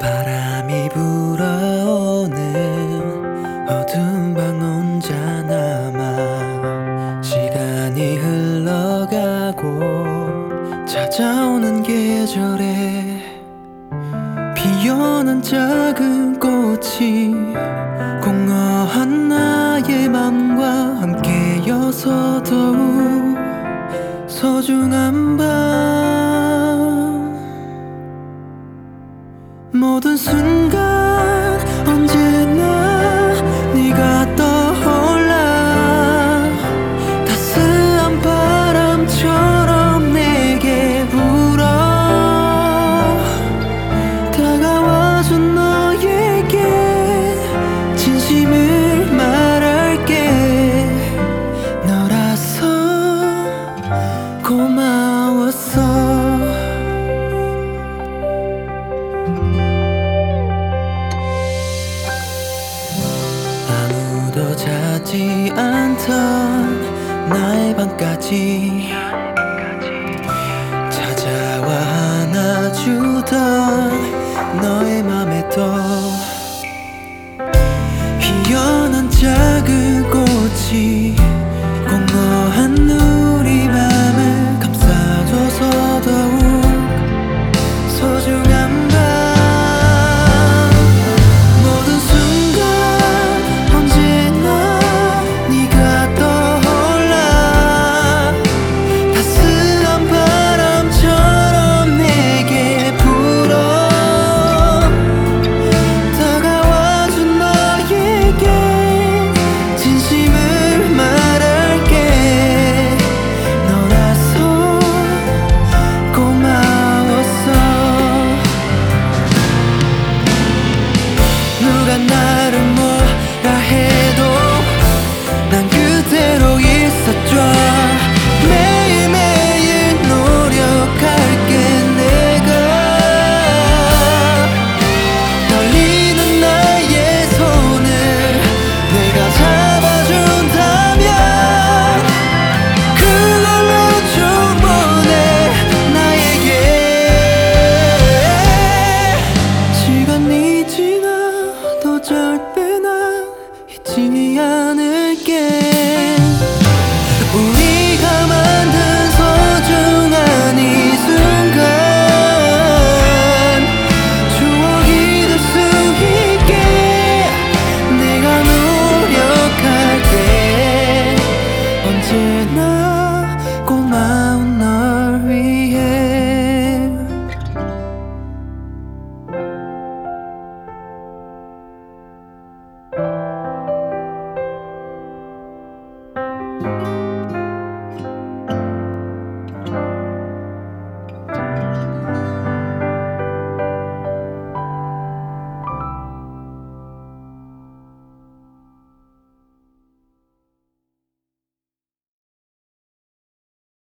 바람이 불어오는 어두운 방 혼자 남아 시간이 흘러가고 찾아오는 계절에 피어난 작은 꽃이 공허한 나의 맘과 함께여서 더욱 소중한 밤 모든 순간 언제나 네가 떠올라 따스한 바람처럼 내게 불어 다가와준 너에게 진심을 말할게 너라서 고마웠어 아무도 찾지 않던 나의 방까지